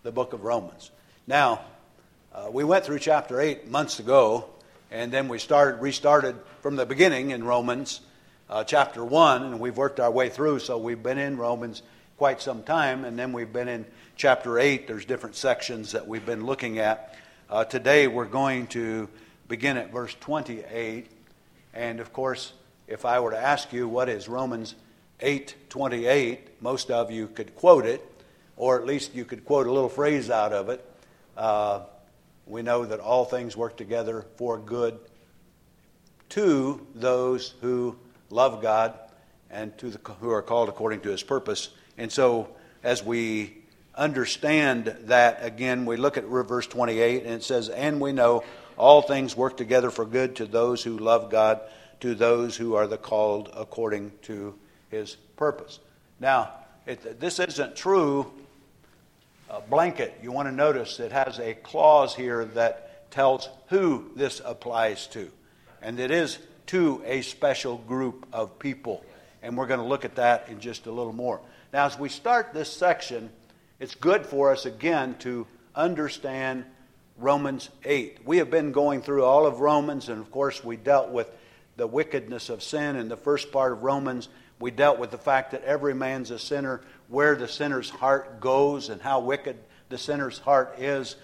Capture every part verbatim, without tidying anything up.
the book of Romans. Now, uh, we went through chapter eight months ago, and then we started restarted from the beginning in Romans uh, chapter one, and we've worked our way through, so we've been in Romans quite some time, and then we've been in chapter eight. There's different sections that we've been looking at. Uh, today we're going to begin at verse twenty-eight, and of course, if I were to ask you what is Romans eight twenty-eight, most of you could quote it, or at least you could quote a little phrase out of it. Uh, we know that all things work together for good to those who love God and to the who are called according to His purpose. And so, as we understand that, again, we look at verse twenty-eight, and it says, "And we know all things work together for good to those who love God, to those who are the called according to His purpose." Now, it, this isn't true uh, blanket. You want to notice it has a clause here that tells who this applies to. And it is to a special group of people. And we're going to look at that in just a little more. Now, as we start this section, it's good for us, again, to understand Romans eight. We have been going through all of Romans, and of course we dealt with the wickedness of sin in the first part of Romans. We dealt with the fact that every man's a sinner, where the sinner's heart goes and how wicked the sinner's heart is.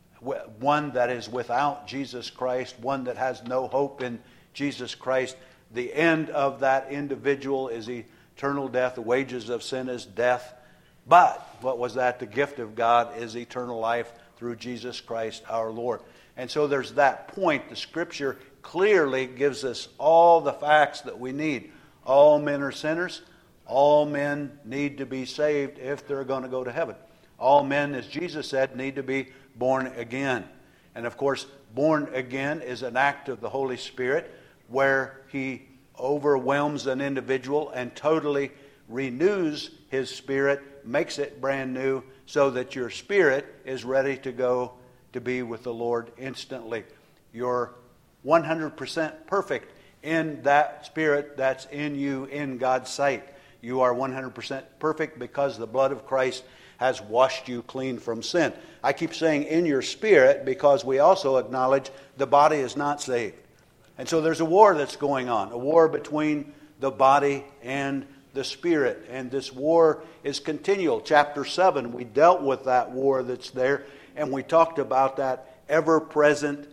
One that is without Jesus Christ, one that has no hope in Jesus Christ. The end of that individual is eternal death. The wages of sin is death. But what was that? The gift of God is eternal life through Jesus Christ our Lord. And so there's that point. The Scripture clearly gives us all the facts that we need. All men are sinners. All men need to be saved if they're going to go to heaven. All men, as Jesus said, need to be born again. And of course, born again is an act of the Holy Spirit where He overwhelms an individual and totally renews his spirit, makes it brand new, so that your spirit is ready to go to be with the Lord instantly. You're one hundred percent perfect in that spirit that's in you in God's sight. You are one hundred percent perfect because the blood of Christ has washed you clean from sin. I keep saying in your spirit because we also acknowledge the body is not saved. And so there's a war that's going on, a war between the body and the spirit. And this war is continual. Chapter seven, we dealt with that war that's there, and we talked about that ever-present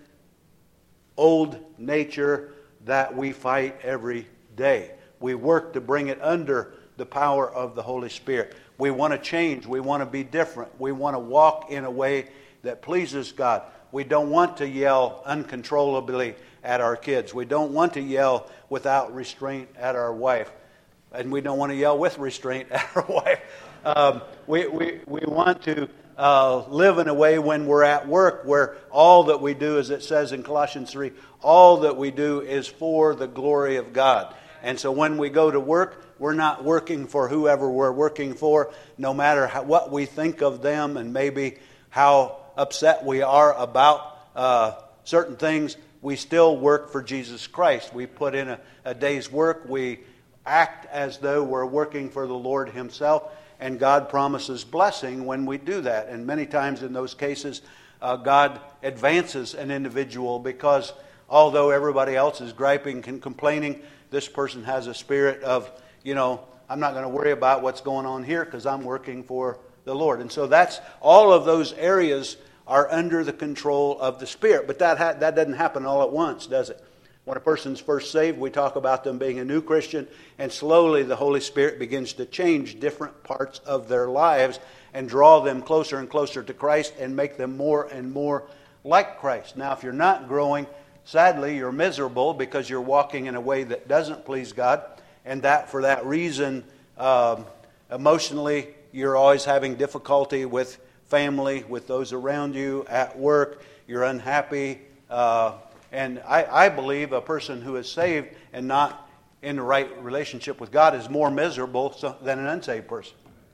old nature that we fight every day. We work to bring it under the power of the Holy Spirit. We want to change. We want to be different. We want to walk in a way that pleases God. We don't want to yell uncontrollably at our kids. We don't want to yell without restraint at our wife. And we don't want to yell with restraint at our wife. Um, we, we, we want to uh, live in a way when we're at work where all that we do, as it says in Colossians three, all that we do is for the glory of God. And so when we go to work, we're not working for whoever we're working for, no matter how, what we think of them and maybe how upset we are about uh, certain things. We still work for Jesus Christ. We put in a, a day's work. We act as though we're working for the Lord Himself. And God promises blessing when we do that. And many times in those cases, uh, God advances an individual because although everybody else is griping and complaining, this person has a spirit of, you know, I'm not going to worry about what's going on here because I'm working for the Lord. And so that's all of those areas are under the control of the Spirit. But that ha- that doesn't happen all at once, does it? When a person's first saved, we talk about them being a new Christian, and slowly the Holy Spirit begins to change different parts of their lives and draw them closer and closer to Christ and make them more and more like Christ. Now, if you're not growing, sadly, you're miserable because you're walking in a way that doesn't please God, and that for that reason, um, emotionally, you're always having difficulty with family, with those around you, at work, you're unhappy. Uh, and I, I believe a person who is saved and not in the right relationship with God is more miserable so, than an unsaved person.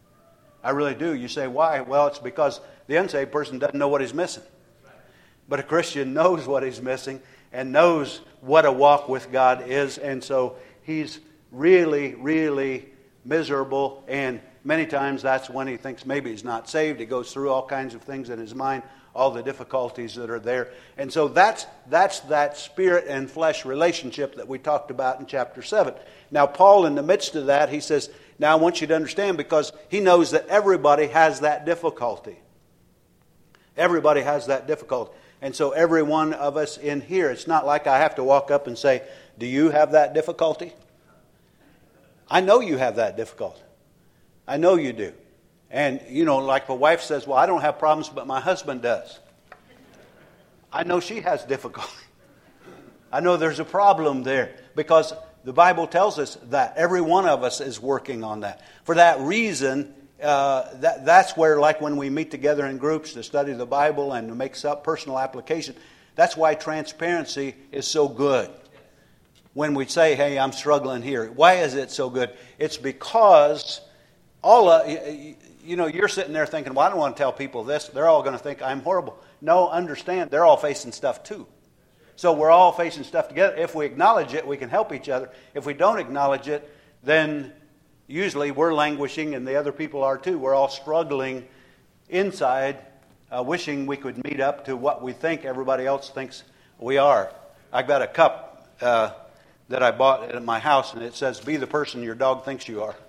I really do. You say, why? Well, it's because the unsaved person doesn't know what he's missing. But a Christian knows what he's missing and knows what a walk with God is. And so he's really, really miserable and many times that's when he thinks maybe he's not saved. He goes through all kinds of things in his mind, all the difficulties that are there. And so that's that's that spirit and flesh relationship that we talked about in chapter seven. Now, Paul, in the midst of that, he says, now I want you to understand, because he knows that everybody has that difficulty. Everybody has that difficulty. And so every one of us in here, it's not like I have to walk up and say, do you have that difficulty? I know you have that difficulty. I know you do. And, you know, like the wife says, well, I don't have problems, but my husband does. I know she has difficulty. I know there's a problem there, because the Bible tells us that every one of us is working on that. For that reason, uh, that, that's where, like when we meet together in groups to study the Bible and to make some personal application, that's why transparency is so good. When we say, hey, I'm struggling here. Why is it so good? It's because all of, you know, you're sitting there thinking, well, I don't want to tell people this. They're all going to think I'm horrible. No, understand, they're all facing stuff too. So we're all facing stuff together. If we acknowledge it, we can help each other. If we don't acknowledge it, then usually we're languishing and the other people are too. We're all struggling inside, uh, wishing we could meet up to what we think everybody else thinks we are. I've got a cup uh, that I bought at my house, and it says, be the person your dog thinks you are.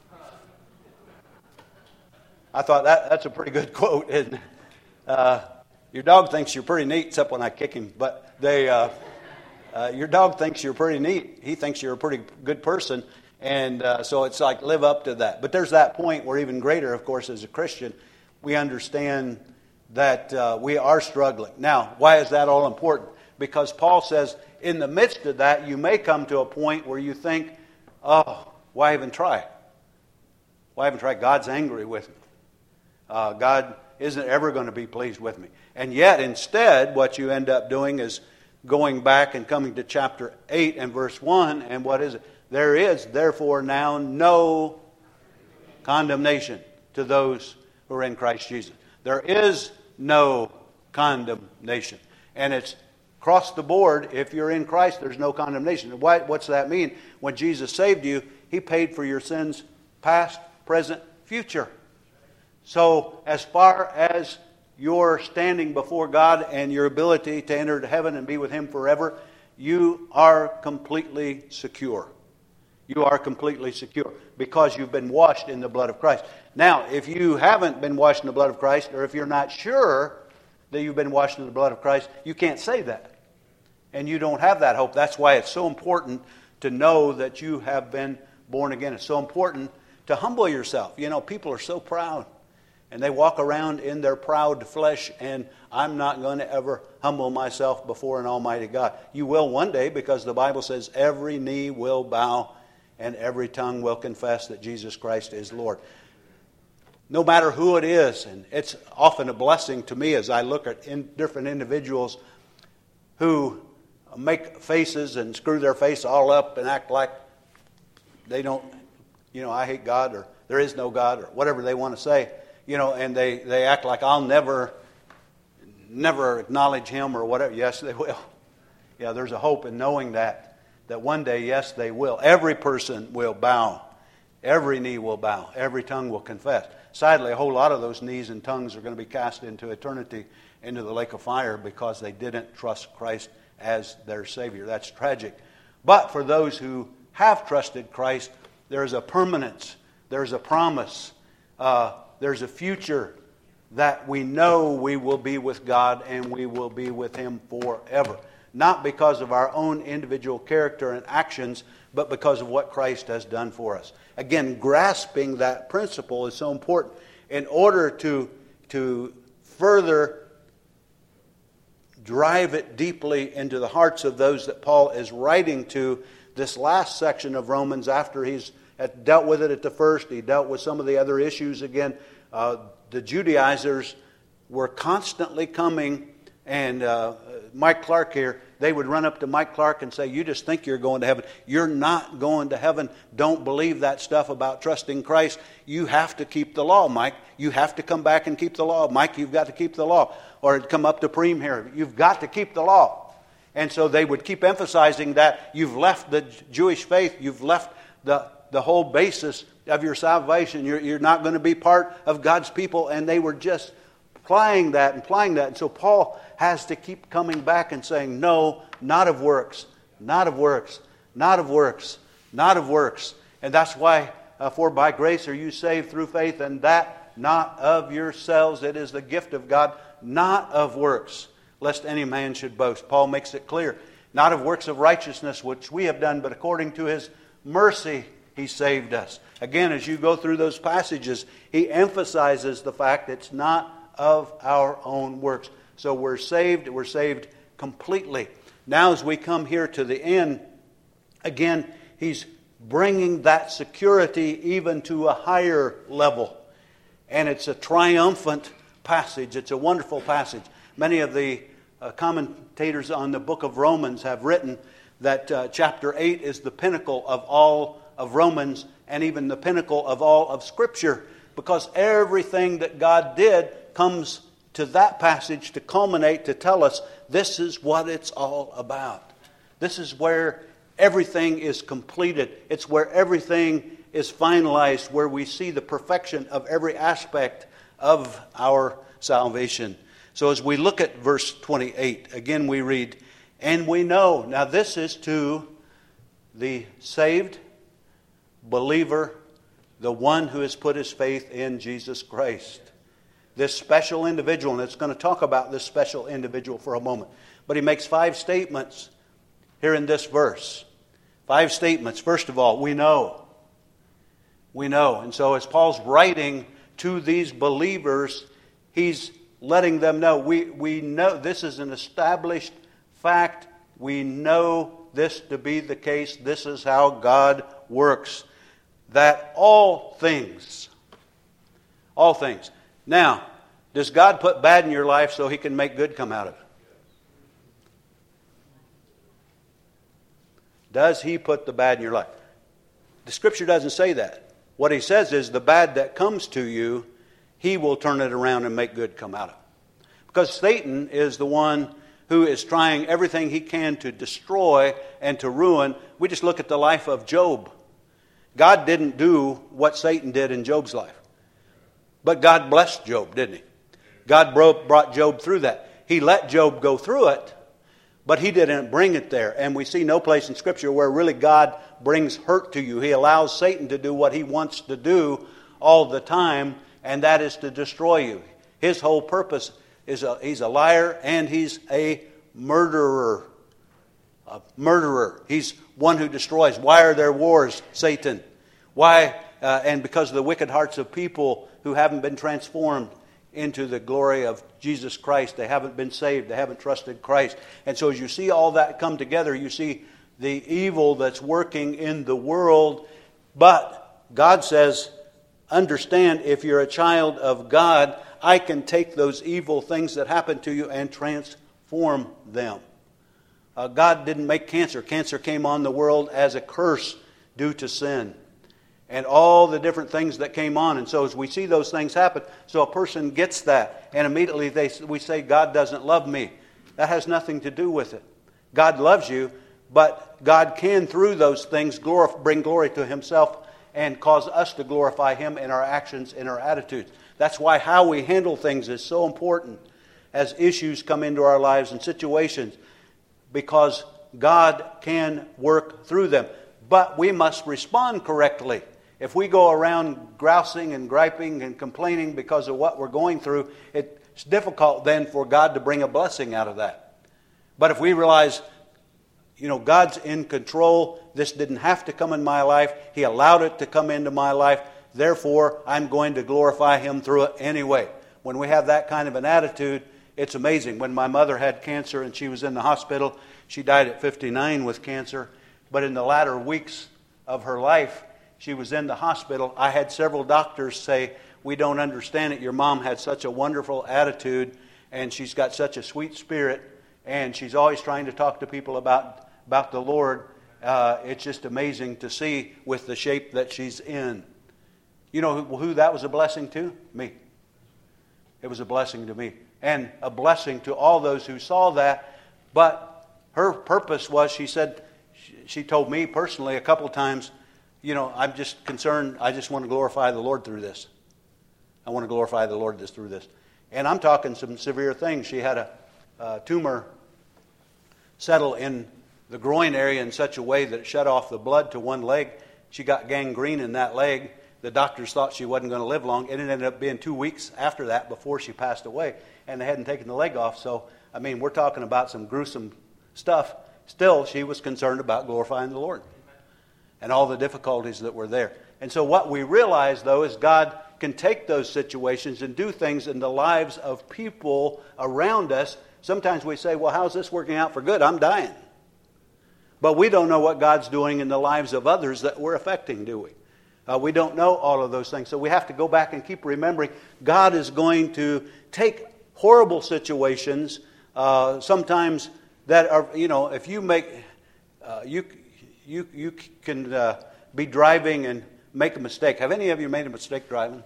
I thought that that's a pretty good quote, isn't it? Uh, your dog thinks you're pretty neat, except when I kick him. But they, uh, uh, your dog thinks you're pretty neat. He thinks you're a pretty good person. And uh, so it's like, live up to that. But there's that point where even greater, of course, as a Christian, we understand that uh, we are struggling. Now, why is that all important? Because Paul says, in the midst of that, you may come to a point where you think, oh, why even try? Why even try? God's angry with me. Uh, God isn't ever going to be pleased with me. And yet, instead, what you end up doing is going back and coming to chapter eight and verse one, and what is it? There is, therefore, now no condemnation to those who are in Christ Jesus. There is no condemnation. And it's across the board. If you're in Christ, there's no condemnation. Why, what's that mean? When Jesus saved you, He paid for your sins past, present, future. So as far as your standing before God and your ability to enter to heaven and be with Him forever, you are completely secure. You are completely secure because you've been washed in the blood of Christ. Now, if you haven't been washed in the blood of Christ, or if you're not sure that you've been washed in the blood of Christ, you can't say that. And you don't have that hope. That's why it's so important to know that you have been born again. It's so important to humble yourself. You know, people are so proud. And they walk around in their proud flesh, and I'm not going to ever humble myself before an almighty God. You will one day, because the Bible says every knee will bow and every tongue will confess that Jesus Christ is Lord. No matter who it is, and it's often a blessing to me as I look at in different individuals who make faces and screw their face all up and act like they don't, you know, I hate God, or there is no God, or whatever they want to say. You know, and they, they act like I'll never, never acknowledge Him or whatever. Yes, they will. Yeah, there's a hope in knowing that, that one day, yes, they will. Every person will bow. Every knee will bow. Every tongue will confess. Sadly, a whole lot of those knees and tongues are going to be cast into eternity, into the lake of fire, because they didn't trust Christ as their Savior. That's tragic. But for those who have trusted Christ, there's a permanence. There's a promise. Uh, There's a future that we know we will be with God and we will be with Him forever. Not because of our own individual character and actions, but because of what Christ has done for us. Again, grasping that principle is so important. In order to, to further drive it deeply into the hearts of those that Paul is writing to, this last section of Romans, after he's had dealt with it at the first, he dealt with some of the other issues again. Uh, the Judaizers were constantly coming, and uh, Mike Clark here, they would run up to Mike Clark and say, you just think you're going to heaven. You're not going to heaven. Don't believe that stuff about trusting Christ. You have to keep the law, Mike. You have to come back and keep the law. Mike, you've got to keep the law. Or it'd come up to Preem here. You've got to keep the law. And so they would keep emphasizing that you've left the Jewish faith. You've left the, the whole basis of your salvation. You're, you're not going to be part of God's people. And they were just applying that and applying that. And so Paul has to keep coming back and saying, no, not of works, not of works, not of works, not of works. And that's why, uh, for by grace are you saved through faith, and that not of yourselves. It is the gift of God, not of works, lest any man should boast. Paul makes it clear. Not of works of righteousness, which we have done, but according to His mercy, He saved us. Again, as you go through those passages, he emphasizes the fact it's not of our own works. So we're saved, we're saved completely. Now as we come here to the end, again, he's bringing that security even to a higher level. And it's a triumphant passage. It's a wonderful passage. Many of the uh, commentators on the book of Romans have written that uh, chapter eight is the pinnacle of all of Romans and even the pinnacle of all of Scripture, because everything that God did comes to that passage to culminate, to tell us this is what it's all about. This is where everything is completed. It's where everything is finalized, where we see the perfection of every aspect of our salvation. So as we look at verse twenty-eight, again we read, and we know. Now this is to the saved believer, the one who has put his faith in Jesus Christ. This special individual, and it's going to talk about this special individual for a moment. But he makes five statements here in this verse. Five statements. First of all, we know. We know. And so as Paul's writing to these believers, he's letting them know. We, we know this is an established fact. We know this to be the case. This is how God works. That all things, all things. Now, does God put bad in your life so He can make good come out of it? Does He put the bad in your life? The Scripture doesn't say that. What He says is the bad that comes to you, He will turn it around and make good come out of it. Because Satan is the one who is trying everything he can to destroy and to ruin. We just look at the life of Job. God didn't do what Satan did in Job's life. But God blessed Job, didn't He? God brought Job through that. He let Job go through it, but He didn't bring it there. And we see no place in Scripture where really God brings hurt to you. He allows Satan to do what he wants to do all the time, and that is to destroy you. His whole purpose is a, he's a liar and he's a murderer. A murderer. He's one who destroys. Why are there wars, Satan? Why? Uh, and because of the wicked hearts of people who haven't been transformed into the glory of Jesus Christ. They haven't been saved. They haven't trusted Christ. And so as you see all that come together, you see the evil that's working in the world. But God says, understand, if you're a child of God, I can take those evil things that happen to you and transform them. Uh, God didn't make cancer. Cancer came on the world as a curse due to sin. And all the different things that came on. And so as we see those things happen, so a person gets that, and immediately they we say, God doesn't love me. That has nothing to do with it. God loves you, but God can, through those things, glorify, bring glory to Himself and cause us to glorify Him in our actions, in our attitudes. That's why how we handle things is so important as issues come into our lives and situations, because God can work through them. But we must respond correctly. If we go around grousing and griping and complaining because of what we're going through, it's difficult then for God to bring a blessing out of that. But if we realize, you know, God's in control, this didn't have to come in my life, He allowed it to come into my life, therefore I'm going to glorify Him through it anyway. When we have that kind of an attitude, it's amazing. When my mother had cancer and she was in the hospital, she died at fifty-nine with cancer, but in the latter weeks of her life, she was in the hospital. I had several doctors say, we don't understand it. Your mom had such a wonderful attitude, and she's got such a sweet spirit, and she's always trying to talk to people about, about the Lord. Uh, it's just amazing to see with the shape that she's in. You know who, who that was a blessing to? Me. It was a blessing to me. And a blessing to all those who saw that. But her purpose was, she said, she told me personally a couple times, you know, I'm just concerned. I just want to glorify the Lord through this. I want to glorify the Lord this through this. And I'm talking some severe things. She had a, a tumor settle in the groin area in such a way that it shut off the blood to one leg. She got gangrene in that leg. The doctors thought she wasn't going to live long. And it ended up being two weeks after that before she passed away. And they hadn't taken the leg off. So, I mean, we're talking about some gruesome stuff. Still, she was concerned about glorifying the Lord and all the difficulties that were there. And so what we realize, though, is God can take those situations and do things in the lives of people around us. Sometimes we say, well, how's this working out for good? I'm dying. But we don't know what God's doing in the lives of others that we're affecting, do we? Uh, we don't know all of those things. So we have to go back and keep remembering God is going to take horrible situations, uh, sometimes that are, you know, if you make, uh, you, you, you can uh, be driving and make a mistake. Have any of you made a mistake driving?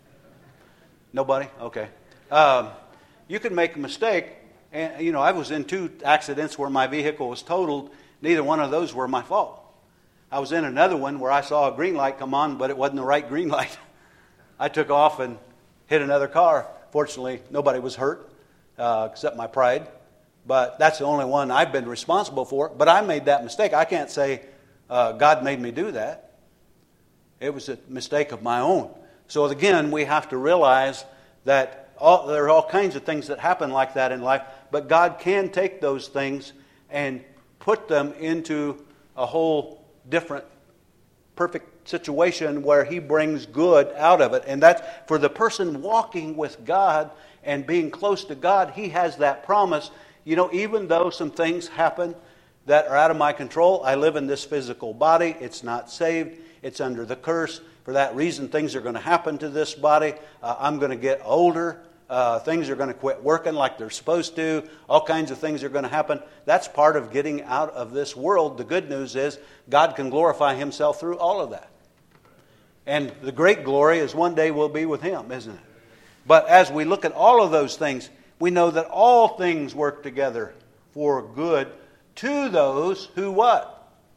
Nobody? Okay. Um, you can make a mistake. And, you know, I was in two accidents where my vehicle was totaled. Neither one of those were my fault. I was in another one where I saw a green light come on, but it wasn't the right green light. I took off and hit another car. Fortunately, nobody was hurt uh, except my pride. But that's the only one I've been responsible for. But I made that mistake. I can't say uh, God made me do that. It was a mistake of my own. So again, we have to realize that all, there are all kinds of things that happen like that in life. But God can take those things and put them into a whole different, perfect situation where He brings good out of it. And that's for the person walking with God and being close to God. He has that promise. You know, even though some things happen that are out of my control, I live in this physical body. It's not saved. It's under the curse. For that reason, things are going to happen to this body. Uh, I'm going to get older. Uh, things are going to quit working like they're supposed to. All kinds of things are going to happen. That's part of getting out of this world. The good news is God can glorify Himself through all of that. And the great glory is one day we'll be with Him, isn't it? But as we look at all of those things, we know that all things work together for good to those who what?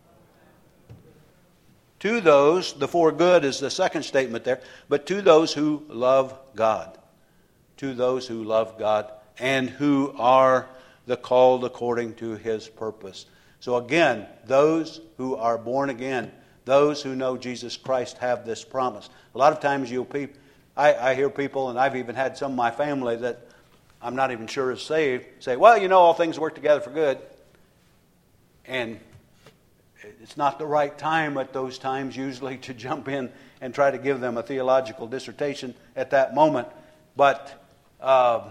To those, the for good is the second statement there, but to those who love God. To those who love God and who are the called according to His purpose. So again, those who are born again, those who know Jesus Christ have this promise. A lot of times you'll pe- I, I hear people, and I've even had some of my family that I'm not even sure is saved, say, well, you know, all things work together for good. And it's not the right time at those times usually to jump in and try to give them a theological dissertation at that moment. But, uh,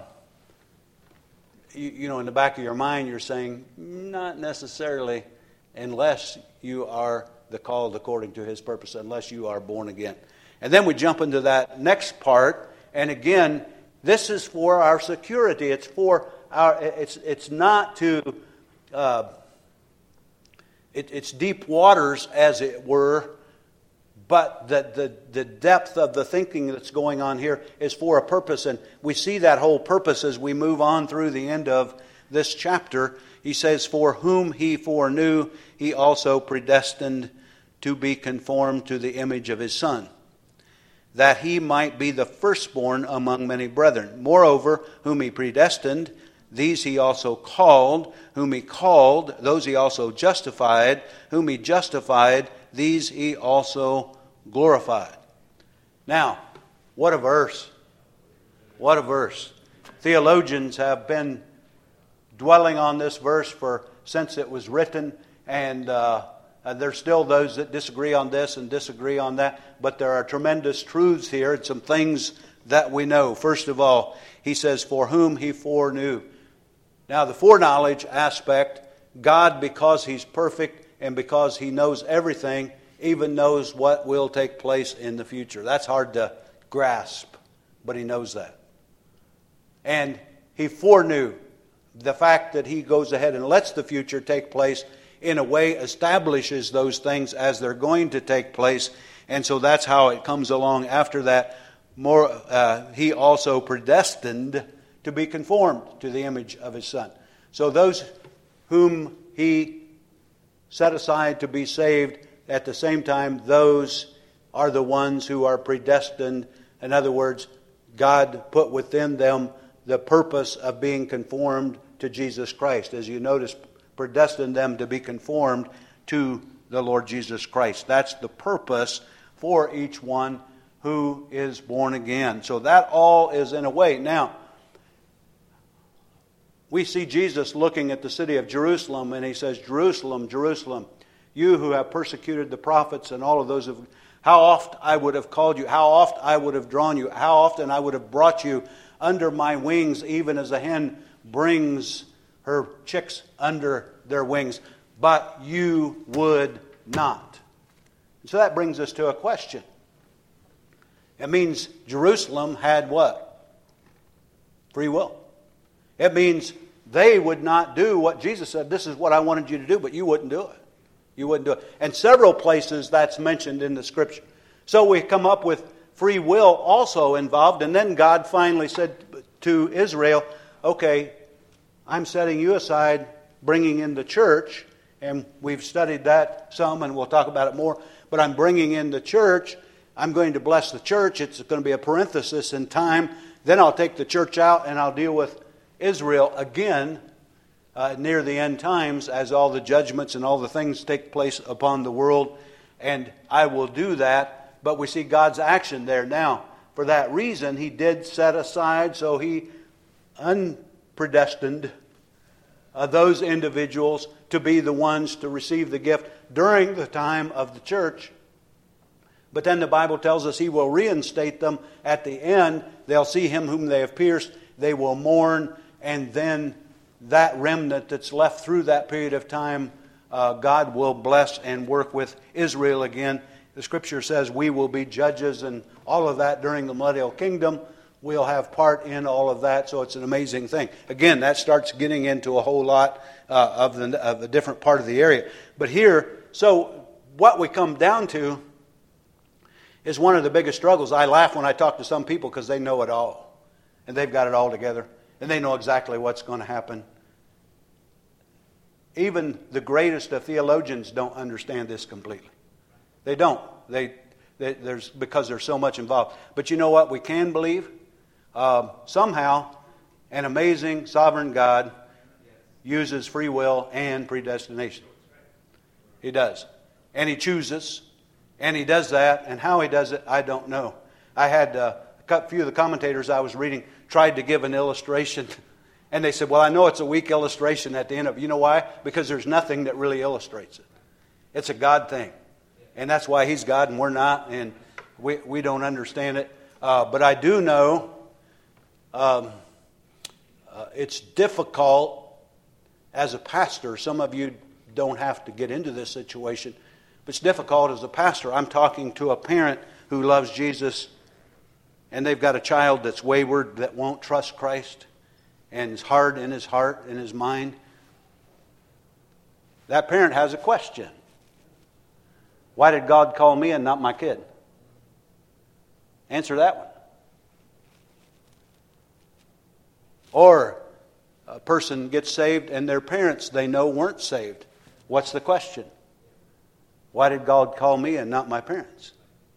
you, you know, in the back of your mind, you're saying, not necessarily unless you are the called according to His purpose, unless you are born again. And then we jump into that next part. And again, this is for our security. It's for our, it's, it's not to... Uh, It, it's deep waters, as it were, but the, the, the depth of the thinking that's going on here is for a purpose. And we see that whole purpose as we move on through the end of this chapter. He says, for whom He foreknew, He also predestined to be conformed to the image of His Son, that He might be the firstborn among many brethren. Moreover, whom He predestined, these He also called. Whom He called, those He also justified. Whom He justified, these He also glorified. Now, what a verse. What a verse. Theologians have been dwelling on this verse for since it was written. And uh, there's still those that disagree on this and disagree on that. But there are tremendous truths here and some things that we know. First of all, he says, for whom He foreknew. Now, the foreknowledge aspect, God, because He's perfect and because He knows everything, even knows what will take place in the future. That's hard to grasp, but He knows that. And He foreknew the fact that He goes ahead and lets the future take place, in a way establishes those things as they're going to take place. And so that's how it comes along after that. More, uh, He also predestined to be conformed to the image of His Son. So those whom He set aside to be saved, at the same time, those are the ones who are predestined. In other words, God put within them the purpose of being conformed to Jesus Christ. As you notice, predestined them to be conformed to the Lord Jesus Christ. That's the purpose for each one who is born again. So that all is in a way. Now, we see Jesus looking at the city of Jerusalem, and he says, Jerusalem, Jerusalem, you who have persecuted the prophets and all of those of how oft I would have called you, how oft I would have drawn you, how often I would have brought you under my wings, even as a hen brings her chicks under their wings, but you would not. So that brings us to a question. It means Jerusalem had what? Free will. It means they would not do what Jesus said, this is what I wanted you to do, but you wouldn't do it. You wouldn't do it. And several places that's mentioned in the Scripture. So we come up with free will also involved, and then God finally said to Israel, okay, I'm setting you aside, bringing in the church, and we've studied that some, and we'll talk about it more, but I'm bringing in the church. I'm going to bless the church. It's going to be a parenthesis in time. Then I'll take the church out, and I'll deal with Israel again uh, near the end times as all the judgments and all the things take place upon the world. And I will do that, but we see God's action there. Now, for that reason, He did set aside, so He unpredestined uh, those individuals to be the ones to receive the gift during the time of the church. But then the Bible tells us He will reinstate them at the end. They'll see Him whom they have pierced. They will mourn. And then that remnant that's left through that period of time, uh, God will bless and work with Israel again. The Scripture says we will be judges and all of that during the millennial kingdom. We'll have part in all of that, so it's an amazing thing. Again, that starts getting into a whole lot uh, of, the, of a different part of the area. But here, so what we come down to is one of the biggest struggles. I laugh when I talk to some people because they know it all. And they've got it all together. And they know exactly what's going to happen. Even the greatest of theologians don't understand this completely. They don't. They, they there's because there's so much involved. But you know what we can believe? Uh, somehow, an amazing sovereign God uses free will and predestination. He does. And He chooses. And He does that. And how He does it, I don't know. I had uh, a few of the commentators I was reading tried to give an illustration. And they said, well, I know it's a weak illustration at the end of it. You know why? Because there's nothing that really illustrates it. It's a God thing. And that's why He's God and we're not. And we, we don't understand it. Uh, but I do know um, uh, it's difficult as a pastor. Some of you don't have to get into this situation. But it's difficult as a pastor. I'm talking to a parent who loves Jesus, and they've got a child that's wayward, that won't trust Christ, and is hard in his heart, in his mind. That parent has a question. Why did God call me and not my kid? Answer that one. Or a person gets saved and their parents they know weren't saved. What's the question? Why did God call me and not my parents?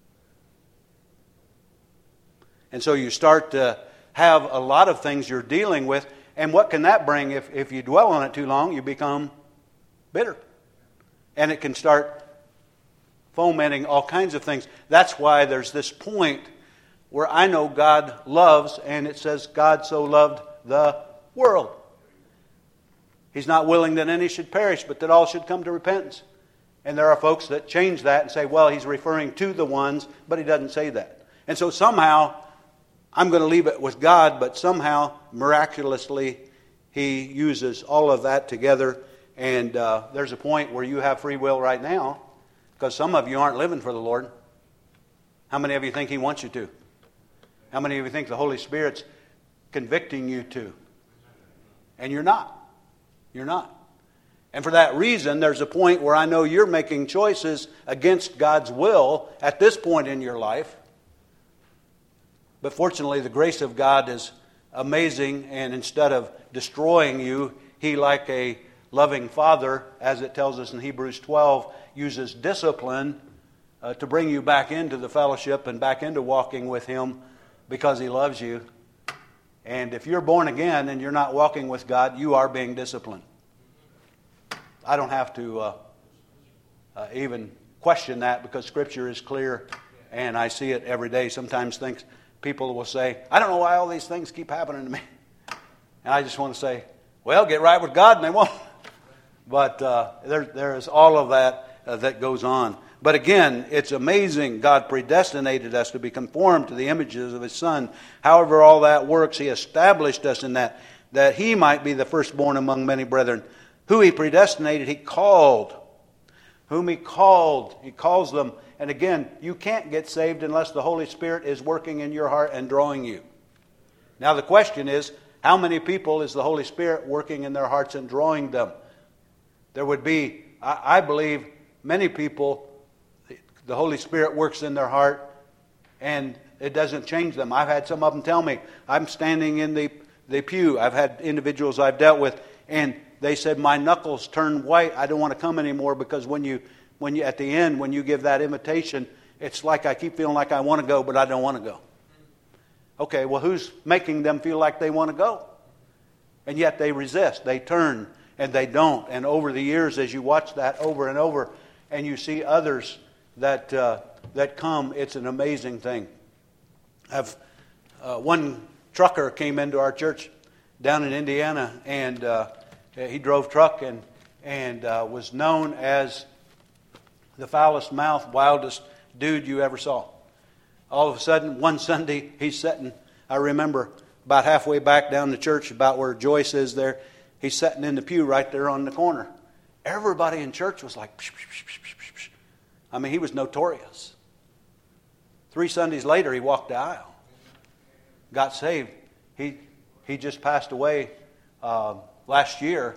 And so you start to have a lot of things you're dealing with. And what can that bring? If, if you dwell on it too long, you become bitter. And it can start fomenting all kinds of things. That's why there's this point where I know God loves, and it says God so loved the world. He's not willing that any should perish, but that all should come to repentance. And there are folks that change that and say, well, He's referring to the ones, but He doesn't say that. And so somehow, I'm going to leave it with God, but somehow, miraculously, He uses all of that together. And uh, there's a point where you have free will right now, because some of you aren't living for the Lord. How many of you think He wants you to? How many of you think the Holy Spirit's convicting you to? And you're not. You're not. And for that reason, there's a point where I know you're making choices against God's will at this point in your life. But fortunately, the grace of God is amazing, and instead of destroying you, He, like a loving Father, as it tells us in Hebrews twelve, uses discipline uh, to bring you back into the fellowship and back into walking with Him because He loves you. And if you're born again and you're not walking with God, you are being disciplined. I don't have to uh, uh, even question that because Scripture is clear and I see it every day. Sometimes things, people will say, I don't know why all these things keep happening to me. And I just want to say, well, get right with God and they won't. But uh, there, there is all of that uh, that goes on. But again, it's amazing. God predestinated us to be conformed to the images of His Son. However all that works, He established us in that, that He might be the firstborn among many brethren. Who He predestinated, He called. Whom He called, He calls them. And again, you can't get saved unless the Holy Spirit is working in your heart and drawing you. Now the question is, how many people is the Holy Spirit working in their hearts and drawing them? There would be, I, I believe, many people, the Holy Spirit works in their heart and it doesn't change them. I've had some of them tell me, I'm standing in the, the pew. I've had individuals I've dealt with, and they said, my knuckles turn white. I don't want to come anymore because when you, when you, at the end, when you give that invitation, it's like I keep feeling like I want to go, but I don't want to go. Okay, well, who's making them feel like they want to go? And yet they resist. They turn and they don't. And over the years, as you watch that over and over, and you see others that uh, that come, it's an amazing thing. I've, uh, one trucker came into our church down in Indiana, and uh, he drove truck and and uh, was known as the foulest mouth, wildest dude you ever saw. All of a sudden, one Sunday, he's sitting, I remember, about halfway back down the church, about where Joyce is there. He's sitting in the pew right there on the corner. Everybody in church was like, psh, psh, psh, psh, psh. I mean, he was notorious. Three Sundays later, he walked the aisle, got saved. He he just passed away uh, last year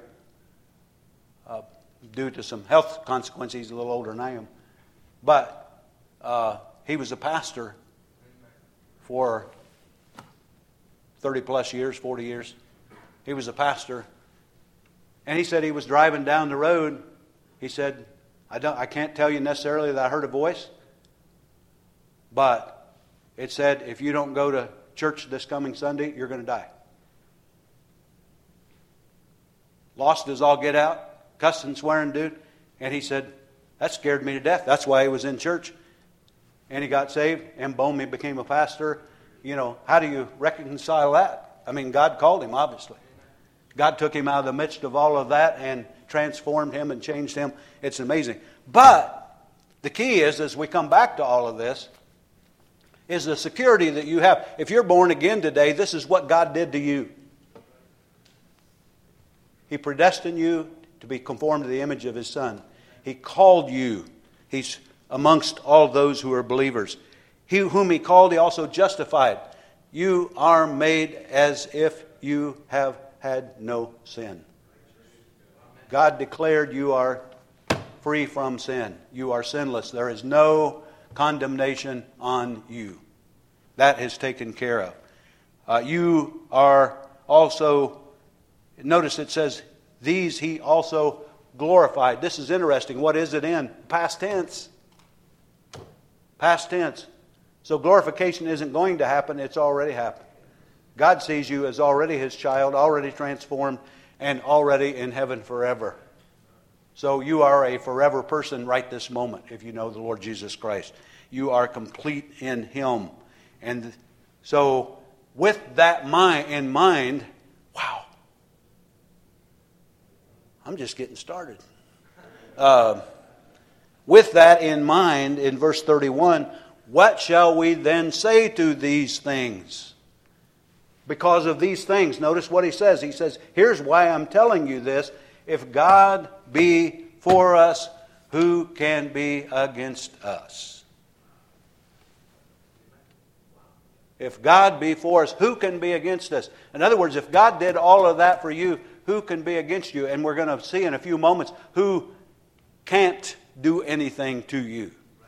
uh, due to some health consequences. He's a little older than I am. But uh, he was a pastor for thirty plus years, forty years. He was a pastor. And he said he was driving down the road. He said, I don't I can't tell you necessarily that I heard a voice, but it said, if you don't go to church this coming Sunday, you're going to die. Lost as all get out, cussing, swearing dude. And he said, that scared me to death. That's why he was in church. And he got saved, and boom, he became a pastor. You know, how do you reconcile that? I mean, God called him, obviously. God took him out of the midst of all of that and transformed him and changed him. It's amazing. But the key is, as we come back to all of this, is the security that you have. If you're born again today, this is what God did to you. He predestined you to be conformed to the image of His Son. He called you. He's amongst all those who are believers. He whom He called, He also justified. You are made as if you have had no sin. God declared you are free from sin. You are sinless. There is no condemnation on you. That is taken care of. Uh, you are also, notice it says, these He also glorified. This is interesting. What is it in? Past tense. Past tense. So glorification isn't going to happen. It's already happened. God sees you as already His child, already transformed, and already in heaven forever. So you are a forever person right this moment if you know the Lord Jesus Christ. You are complete in Him. And so with that mind in mind, wow, I'm just getting started. Uh, with that in mind, in verse thirty-one, what shall we then say to these things? Because of these things, notice what he says. He says, here's why I'm telling you this. If God be for us, who can be against us? If God be for us, who can be against us? In other words, if God did all of that for you, who can be against you? And we're going to see in a few moments who can't do anything to you.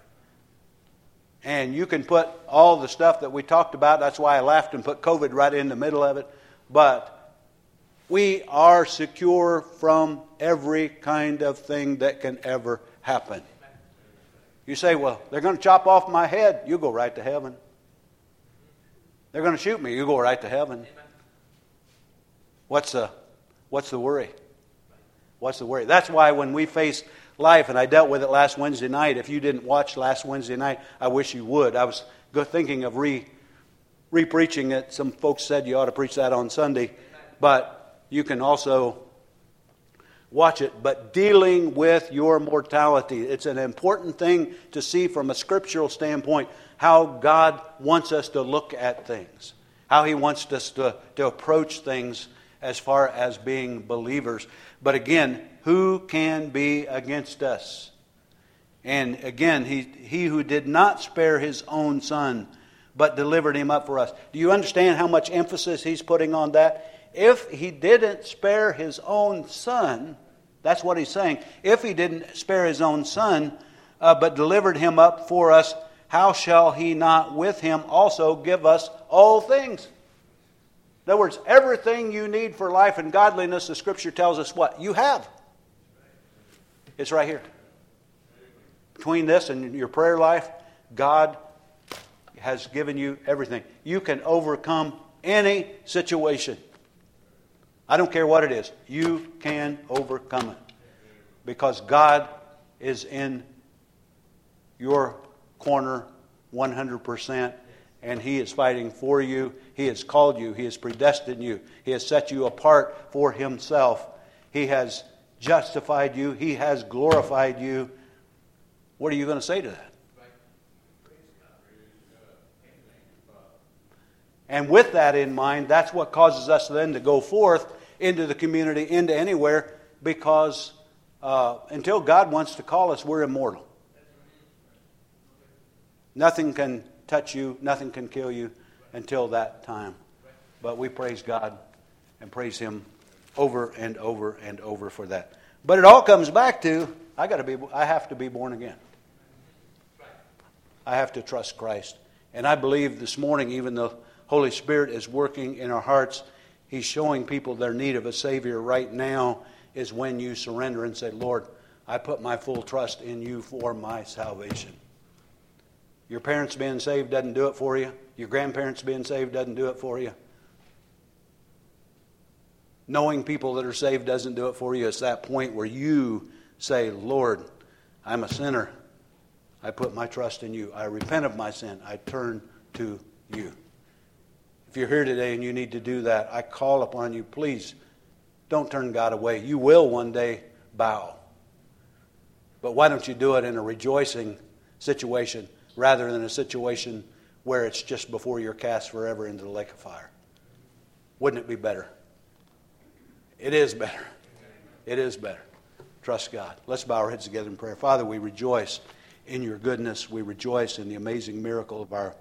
And you can put all the stuff that we talked about. That's why I laughed and put COVID right in the middle of it. But We are secure from every kind of thing that can ever happen. You say, well, they're going to chop off my head. You go right to heaven. They're going to shoot me. You go right to heaven. What's the, what's the worry? What's the worry? That's why when we face life, and I dealt with it last Wednesday night. If you didn't watch last Wednesday night, I wish you would. I was thinking of re, re-preaching it. Some folks said you ought to preach that on Sunday. But you can also watch it. But dealing with your mortality. It's an important thing to see from a scriptural standpoint how God wants us to look at things. How He wants us to, to approach things as far as being believers. But again, who can be against us? And again, he, he who did not spare His own Son, but delivered Him up for us. Do you understand how much emphasis He's putting on that? If He didn't spare His own Son, that's what He's saying. If He didn't spare His own Son, uh, but delivered Him up for us, how shall He not with Him also give us all things? In other words, everything you need for life and godliness, the Scripture tells us what? You have. It's right here. Between this and your prayer life, God has given you everything. You can overcome any situation. I don't care what it is. You can overcome it. Because God is in your corner one hundred percent. And He is fighting for you. He has called you. He has predestined you. He has set you apart for Himself. He has justified you. He has glorified you. What are you going to say to that? And with that in mind, that's what causes us then to go forth into the community, into anywhere, because uh, until God wants to call us, we're immortal. Nothing can touch you, nothing can kill you until that time. But we praise God and praise Him over and over and over for that. But it all comes back to I got to be I have to be born again. I have to trust Christ. And I believe this morning, even the Holy Spirit is working in our hearts. He's showing people their need of a Savior right now is when you surrender and say, Lord, I put my full trust in You for my salvation. Your parents being saved doesn't do it for you. Your grandparents being saved doesn't do it for you. Knowing people that are saved doesn't do it for you. It's that point where you say, Lord, I'm a sinner. I put my trust in You. I repent of my sin. I turn to You. If you're here today and you need to do that, I call upon you, please don't turn God away. You will one day bow. But why don't you do it in a rejoicing situation rather than a situation where it's just before you're cast forever into the lake of fire? Wouldn't it be better? It is better. It is better. Trust God. Let's bow our heads together in prayer. Father, we rejoice in Your goodness. We rejoice in the amazing miracle of our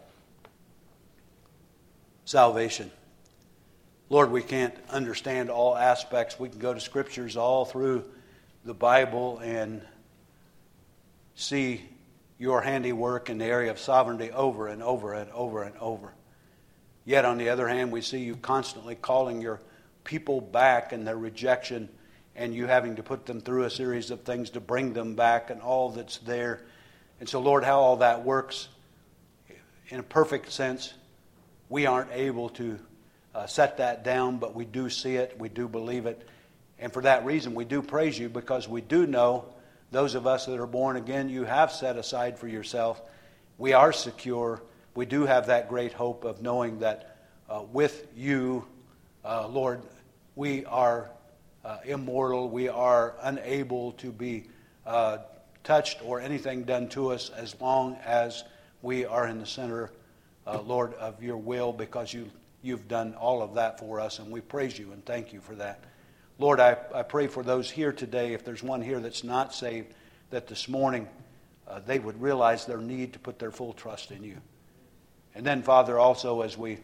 salvation. Lord, we can't understand all aspects. We can go to scriptures all through the Bible and see Your handiwork in the area of sovereignty over and over and over and over. Yet on the other hand, we see You constantly calling Your people back and their rejection, and You having to put them through a series of things to bring them back and all that's there. And so, Lord, how all that works in a perfect sense, we aren't able to uh, set that down, but we do see it, we do believe it. And for that reason, we do praise You, because we do know those of us that are born again, You have set aside for Yourself. We are secure. We do have that great hope of knowing that uh, with You, uh, Lord, we are uh, immortal. We are unable to be uh, touched or anything done to us as long as we are in the center, uh, Lord, of Your will, because you, You've done all of that for us, and we praise You and thank You for that. Lord, I, I pray for those here today, if there's one here that's not saved, that this morning uh, they would realize their need to put their full trust in You. And then, Father, also as we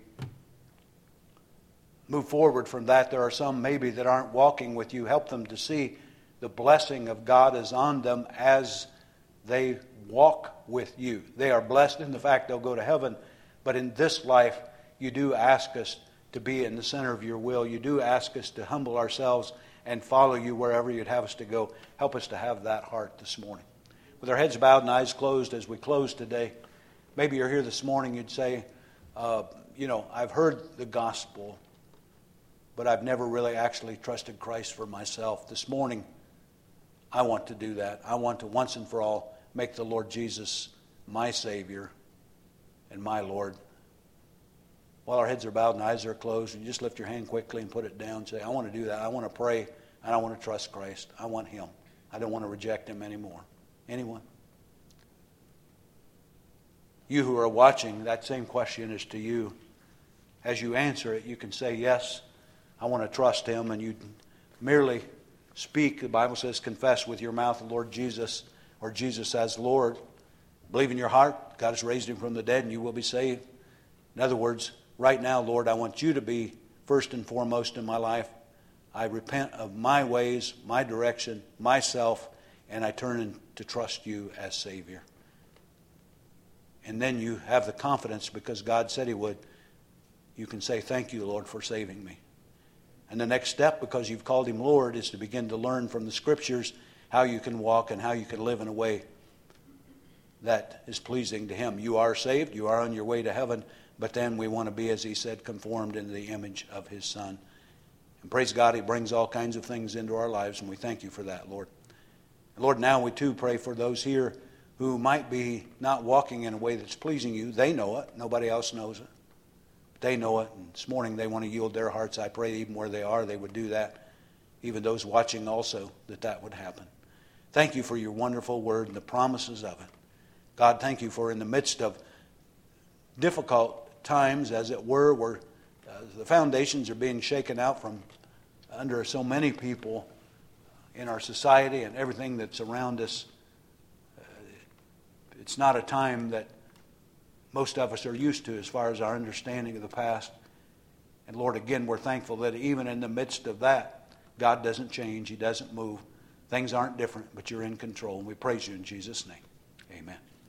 move forward from that, there are some maybe that aren't walking with You. Help them to see the blessing of God is on them as they walk with You. They are blessed in the fact they'll go to heaven, but in this life, You do ask us to be in the center of your will. You do ask us to humble ourselves and follow you wherever you'd have us to go. Help us to have that heart this morning. With our heads bowed and eyes closed as we close today, maybe you're here this morning, you'd say, uh, you know, I've heard the gospel, but I've never really actually trusted Christ for myself. This morning, I want to do that. I want to once and for all make the Lord Jesus my Savior and my Lord. While our heads are bowed and eyes are closed, you just lift your hand quickly and put it down and say, I want to do that. I want to pray and I want to trust Christ. I want Him. I don't want to reject Him anymore. Anyone? You who are watching, that same question is to you. As you answer it, you can say, yes, I want to trust Him, and you merely speak. The Bible says, confess with your mouth the Lord Jesus, or Jesus as Lord. Believe in your heart, God has raised Him from the dead, and you will be saved. In other words, right now, Lord, I want you to be first and foremost in my life. I repent of my ways, my direction, myself, and I turn in to trust you as Savior. And then you have the confidence, because God said He would, you can say, thank you, Lord, for saving me. And the next step, because you've called Him Lord, is to begin to learn from the Scriptures how you can walk and how you can live in a way that is pleasing to Him. You are saved, you are on your way to heaven, but then we want to be, as He said, conformed into the image of His Son. And praise God, He brings all kinds of things into our lives, and we thank you for that, Lord. And Lord, now we too pray for those here who might be not walking in a way that's pleasing you. They know it. Nobody else knows it. They know it. And this morning they want to yield their hearts. I pray even where they are, they would do that. Even those watching also, that that would happen. Thank you for your wonderful word and the promises of it. God, thank you for in the midst of difficult times, as it were, where uh, the foundations are being shaken out from under so many people in our society and everything that's around us. Uh, it's not a time that most of us are used to as far as our understanding of the past. And Lord, again, we're thankful that even in the midst of that, God doesn't change. He doesn't move. Things aren't different, but you're in control. And we praise you in Jesus' name. Amen.